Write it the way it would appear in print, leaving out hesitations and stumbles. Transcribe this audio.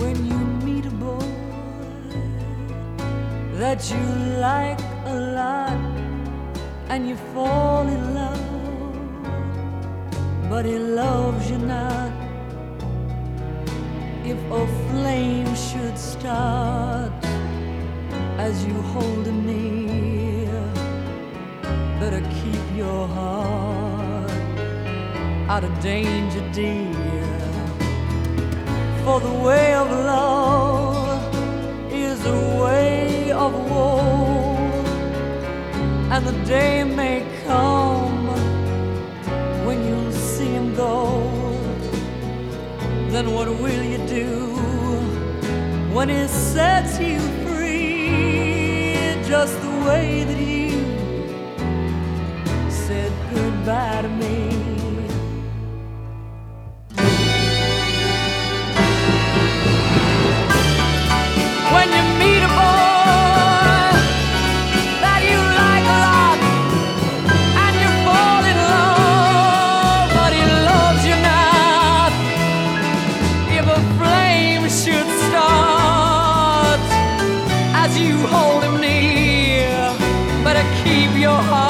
when you meet a boy that you like a lot and you fall in love, but he loves you not. If a flame should start as you hold him near, better keep your heart out of danger, dear. For the way of love is a way of woe, and the day may come when you'll see him go. Then what will you do when he sets you free, just the way that you said goodbye to me? When you meet a boy that you like a lot and you fall in love, but he loves you not. If a flame should start as you hold him near, better keep your heart